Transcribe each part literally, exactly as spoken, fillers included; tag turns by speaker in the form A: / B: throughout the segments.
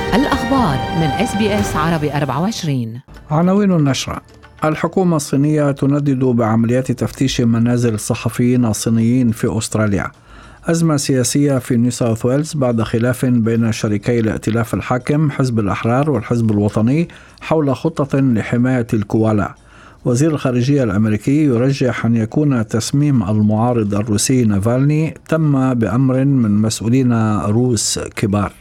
A: الأخبار من إس بي إس عربي أربعة وعشرين.
B: عناوين النشرة: الحكومة الصينية تندد بعمليات تفتيش منازل الصحفيين الصينيين في أستراليا. أزمة سياسية في نيو ساوث ويلز بعد خلاف بين شريكي الائتلاف الحاكم حزب الأحرار والحزب الوطني حول خطة لحماية الكوالا. وزير الخارجية الأمريكي يرجح أن يكون تسميم المعارض الروسي نافالني تم بأمر من مسؤولين روس كبار.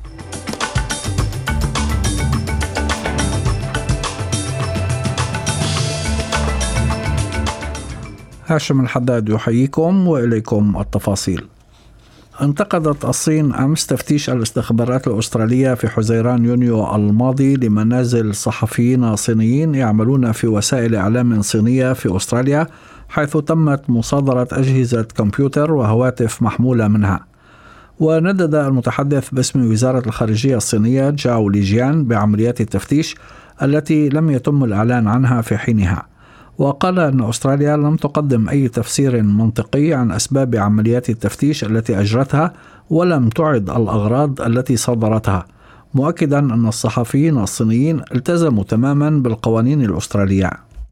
B: هاشم الحداد يحييكم وإليكم التفاصيل. انتقدت الصين أمس تفتيش الاستخبارات الأسترالية في حزيران يونيو الماضي لمنازل صحفيين صينيين يعملون في وسائل إعلام صينية في أستراليا، حيث تمت مصادرة أجهزة كمبيوتر وهواتف محمولة منها. وندد المتحدث باسم وزارة الخارجية الصينية جاو ليجيان بعمليات التفتيش التي لم يتم الإعلان عنها في حينها، وقال أن أستراليا لم تقدم أي تفسير منطقي عن أسباب عمليات التفتيش التي أجرتها ولم تعد الأغراض التي صدرتها، مؤكدا أن الصحفيين الصينيين التزموا تماما بالقوانين الأسترالية.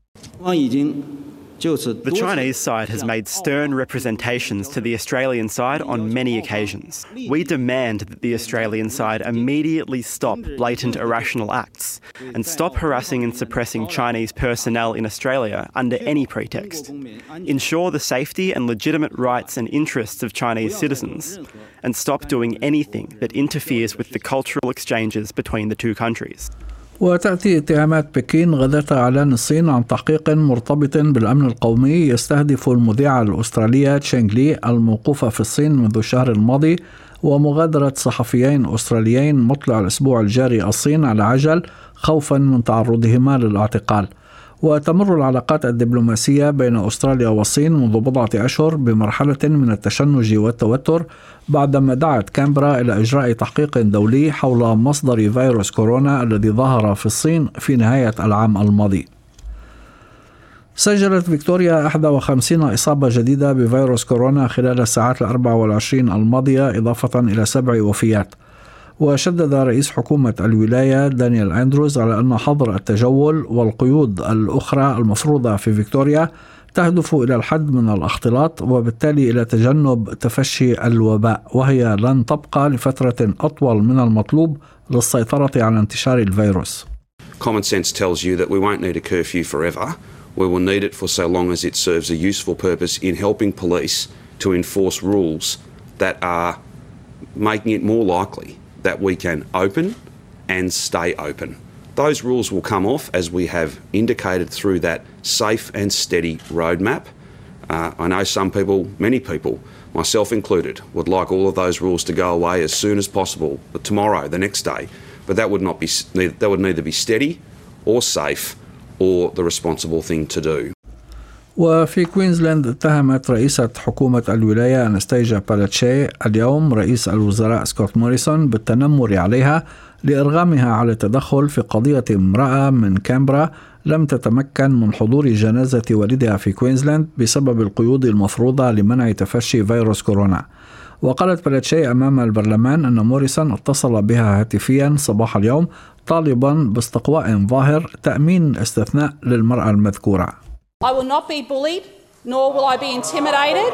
C: The Chinese side has made stern representations to the Australian side on many occasions. We demand that the Australian side immediately stop blatant irrational acts and stop harassing and suppressing Chinese personnel in Australia under any pretext. Ensure the safety and legitimate rights and interests of Chinese citizens and stop doing anything that interferes with the cultural exchanges between the two countries.
B: وتأتي اتهامات بكين غداة إعلان الصين عن تحقيق مرتبط بالأمن القومي يستهدف المذيعة الأسترالية تشينغ لي الموقوفة في الصين منذ الشهر الماضي، ومغادرة صحفيين أستراليين مطلع الأسبوع الجاري الصين على عجل خوفا من تعرضهما للاعتقال. وتمر العلاقات الدبلوماسية بين أستراليا والصين منذ بضعة أشهر بمرحلة من التشنج والتوتر بعدما دعت كامبرا إلى إجراء تحقيق دولي حول مصدر فيروس كورونا الذي ظهر في الصين في نهاية العام الماضي. سجلت فيكتوريا واحد وخمسين إصابة جديدة بفيروس كورونا خلال الساعات الأربع والعشرين الماضية، إضافة إلى سبع وفيات. وشدد رئيس حكومة الولاية دانيال أندروز على أن حظر التجول والقيود الأخرى المفروضة في فيكتوريا تهدف إلى الحد من الاختلاط وبالتالي إلى تجنب تفشي الوباء، وهي لن تبقى لفترة أطول من المطلوب للسيطرة على انتشار الفيروس.
D: Common sense tells you that we won't need a curfew forever. We will need it for so long as it serves a useful purpose in helping police to enforce rules that are making it more likely that we can open and stay open. Those rules will come off as we have indicated through that safe and steady roadmap. Uh, I know some people, many people, myself included, would like all of those rules to go away as soon as possible, but tomorrow, the next day. But that would not be, that would neither be steady or safe or the responsible thing to do.
B: وفي كوينزلاند اتهمت رئيسة حكومة الولاية أناستيجا بالاتشي اليوم رئيس الوزراء سكوت موريسون بالتنمر عليها لإرغامها على التدخل في قضية امرأة من كامبرا لم تتمكن من حضور جنازة والدها في كوينزلاند بسبب القيود المفروضة لمنع تفشي فيروس كورونا. وقالت بالاتشي أمام البرلمان أن موريسون اتصل بها هاتفيا صباح اليوم طالبا باستقواء ظاهر تأمين استثناء للمرأة المذكورة.
E: I will not be bullied, nor will I be intimidated.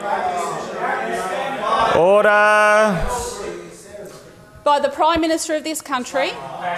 C: Order.
E: By the Prime Minister of this country,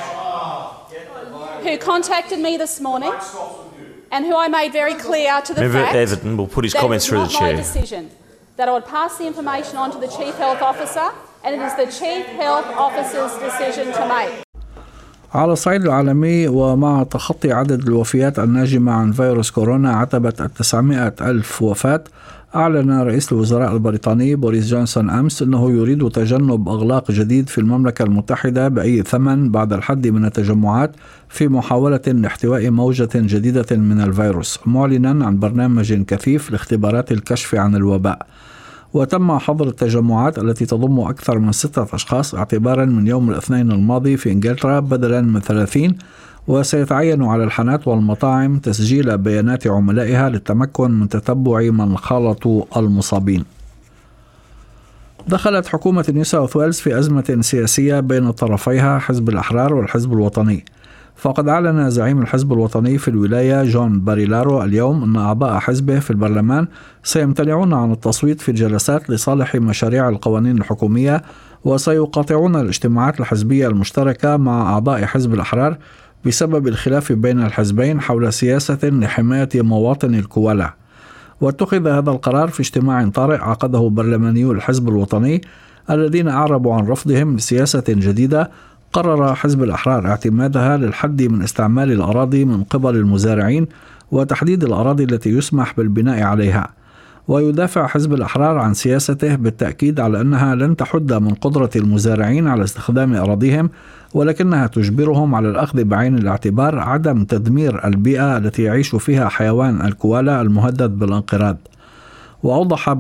E: who contacted me this morning, and who I made very clear to the
F: Member
E: fact
F: Everton will put his
E: that
F: comments
E: it
F: through
E: was
F: the
E: not my
F: chair.
E: decision, that I would pass the information on to the Chief Health Officer, and it is the Chief Health Officer's decision to make.
B: على الصعيد العالمي، ومع تخطي عدد الوفيات الناجمة عن فيروس كورونا عتبة التسعمائة ألف وفاة، أعلن رئيس الوزراء البريطاني بوريس جونسون أمس أنه يريد تجنب إغلاق جديد في المملكة المتحدة بأي ثمن بعد الحد من التجمعات في محاولة لاحتواء موجة جديدة من الفيروس، معلنا عن برنامج كثيف لاختبارات الكشف عن الوباء. وتم حظر التجمعات التي تضم أكثر من ستة أشخاص اعتبارا من يوم الاثنين الماضي في إنجلترا بدلا من ثلاثين، وسيتعين على الحانات والمطاعم تسجيل بيانات عملائها للتمكن من تتبع من خالطوا المصابين. دخلت حكومة نيو ساوث ويلز في أزمة سياسية بين طرفيها حزب الأحرار والحزب الوطني، فقد أعلن زعيم الحزب الوطني في الولاية جون باريلارو اليوم أن أعضاء حزبه في البرلمان سيمتنعون عن التصويت في الجلسات لصالح مشاريع القوانين الحكومية، وسيقاطعون الاجتماعات الحزبية المشتركة مع أعضاء حزب الأحرار بسبب الخلاف بين الحزبين حول سياسة لحماية مواطن الكوالا. واتخذ هذا القرار في اجتماع طارئ عقده برلمانيو الحزب الوطني الذين أعربوا عن رفضهم لسياسة جديدة قرر حزب الأحرار اعتمادها للحد من استعمال الأراضي من قبل المزارعين وتحديد الأراضي التي يسمح بالبناء عليها. ويدافع حزب الأحرار عن سياسته بالتأكيد على أنها لن تحد من قدرة المزارعين على استخدام أراضيهم، ولكنها تجبرهم على الأخذ بعين الاعتبار عدم تدمير البيئة التي يعيش فيها حيوان الكوالا المهدد بالانقراض. وأوضح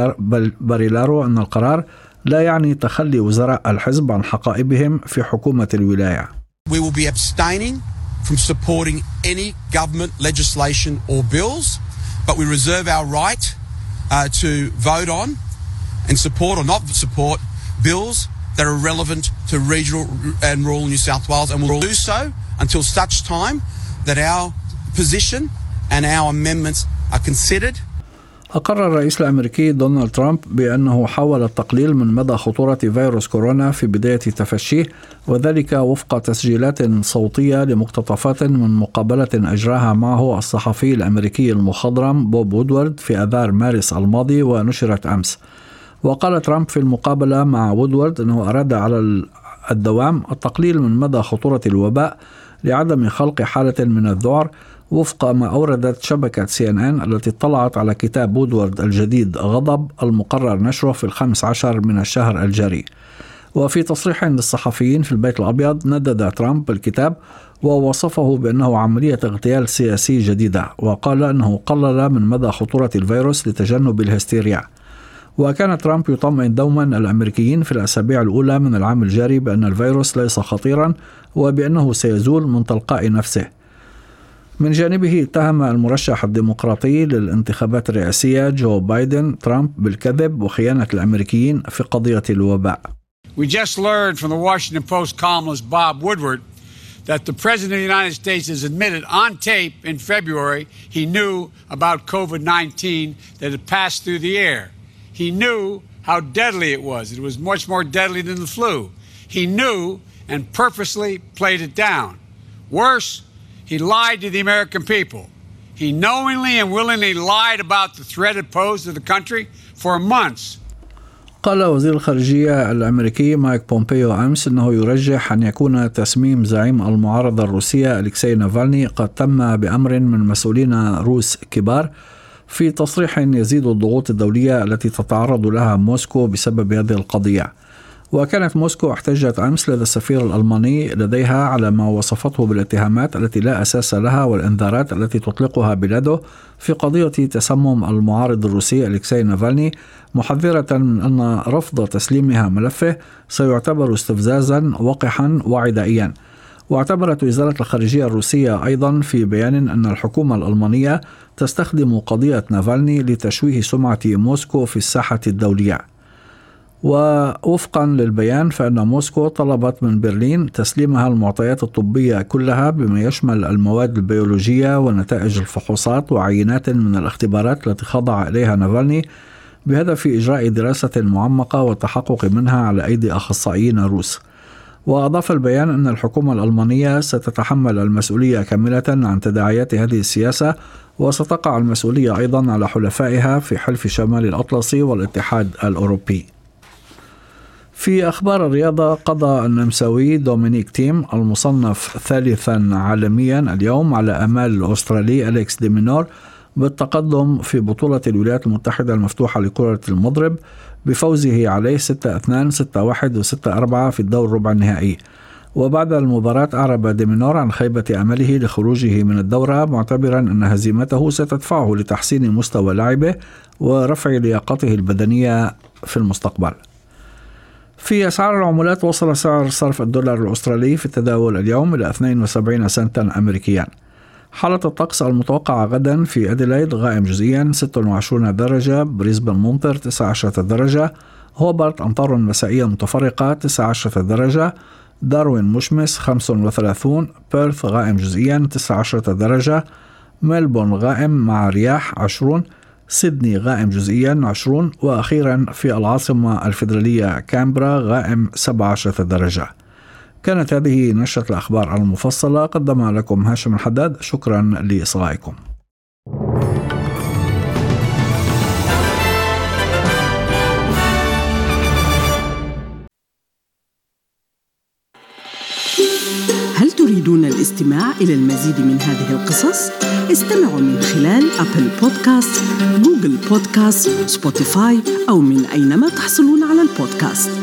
B: باريلارو أن القرار لا يعني تخلي وزراء الحزب عن حقائبهم في حكومة الولاية.
F: We will be abstaining from supporting any government legislation or bills, but we reserve our right uh, to vote on and support or not support bills that are relevant to regional and rural New South Wales, and we'll do so until such time that our position and our amendments are considered.
B: أقر الرئيس الأمريكي دونالد ترامب بأنه حاول التقليل من مدى خطورة فيروس كورونا في بداية تفشيه، وذلك وفق تسجيلات صوتية لمقتطفات من مقابلة أجراها معه الصحفي الأمريكي المخضرم بوب وودورد في آذار مارس الماضي ونشرت أمس. وقال ترامب في المقابلة مع وودورد أنه أراد على الدوام التقليل من مدى خطورة الوباء لعدم خلق حالة من الذعر، وفق ما أوردت شبكة سي إن إن التي اطلعت على كتاب وودورد الجديد غضب المقرر نشره في الخامس عشر من الشهر الجاري. وفي تصريح للصحفيين في البيت الأبيض ندد ترامب الكتاب ووصفه بأنه عملية اغتيال سياسي جديدة، وقال أنه قلل من مدى خطورة الفيروس لتجنب الهستيريا. وكان ترامب يطمئن دوما الأمريكيين في الأسابيع الأولى من العام الجاري بأن الفيروس ليس خطيرا وبأنه سيزول من تلقاء نفسه. من جانبه اتهم المرشح الديمقراطي للانتخابات الرئاسية جو بايدن ترامب بالكذب وخيانة الأمريكيين في قضية الوباء.
G: We just learned from the Washington Post columnist Bob Woodward that the President of the United States has admitted on tape in February he knew about COVID nineteen, that it passed through the air. He knew how deadly it was. It was much more deadly than the flu. He knew and purposely played it down. Worse, he lied to the American people. He knowingly and willingly lied about the threat it posed to the country for months.
B: قال وزير الخارجية الأمريكي مايك بومبيو أمس أنه يرجح أن يكون تسميم زعيم المعارضة الروسية أليكسي نافالني قد تم بأمر من مسؤولين روس كبار، في تصريح يزيد الضغوط الدولية التي تتعرض لها موسكو بسبب هذه القضية. وكانت موسكو احتجت أمس لدى السفير الألماني لديها على ما وصفته بالاتهامات التي لا أساس لها والإنذارات التي تطلقها بلاده في قضية تسمم المعارض الروسي أليكسي نافالني، محذرة من أن رفض تسليمها ملفه سيعتبر استفزازا وقحا وعدائيا. واعتبرت وزارة الخارجية الروسية أيضا في بيان أن الحكومة الألمانية تستخدم قضية نافالني لتشويه سمعة موسكو في الساحة الدولية. ووفقا للبيان فإن موسكو طلبت من برلين تسليمها المعطيات الطبية كلها بما يشمل المواد البيولوجية ونتائج الفحوصات وعينات من الاختبارات التي خضع إليها نافالني بهدف إجراء دراسة معمقة والتحقق منها على أيدي أخصائيين روس. وأضاف البيان أن الحكومة الألمانية ستتحمل المسؤولية كاملة عن تداعيات هذه السياسة، وستقع المسؤولية أيضا على حلفائها في حلف شمال الأطلسي والاتحاد الأوروبي. في أخبار الرياضة، قضى النمساوي دومينيك تيم المصنف ثالثا عالميا اليوم على أمال الأسترالي أليكس دي مينور بالتقدم في بطولة الولايات المتحدة المفتوحة لكرة المضرب بفوزه عليه ستة اثنين ستة واحد وستة أربعة في الدور الربع النهائي. وبعد المباراة أعرب دي مينور عن خيبة أمله لخروجه من الدورة، معتبرا أن هزيمته ستدفعه لتحسين مستوى لعبه ورفع لياقته البدنية في المستقبل. في أسعار العملات، وصل سعر صرف الدولار الأسترالي في التداول اليوم إلى اثنين وسبعين سنتا أمريكيا. حالة الطقس المتوقعة غدا في أديلايد غائم جزئيا ستة وعشرين درجة، بريسبن ممطر تسعة عشر درجة، هوبرت أمطار مسائية متفرقة تسعة عشر درجة، داروين مشمس خمسة وثلاثين، بيرث غائم جزئيا تسعة عشر درجة، ملبورن غائم مع رياح عشرون، سيدني غائم جزئيا عشرون، وأخيرا في العاصمة الفيدرالية كامبرا غائم سبعة عشر درجة. كانت هذه نشرة الأخبار المفصلة قدمها لكم هاشم الحداد، شكرا لإصغائكم.
H: هل تريدون الاستماع إلى المزيد من هذه القصص؟ استمعوا من خلال أبل بودكاست، جوجل بودكاست، سبوتيفاي أو من أينما تحصلون على البودكاست.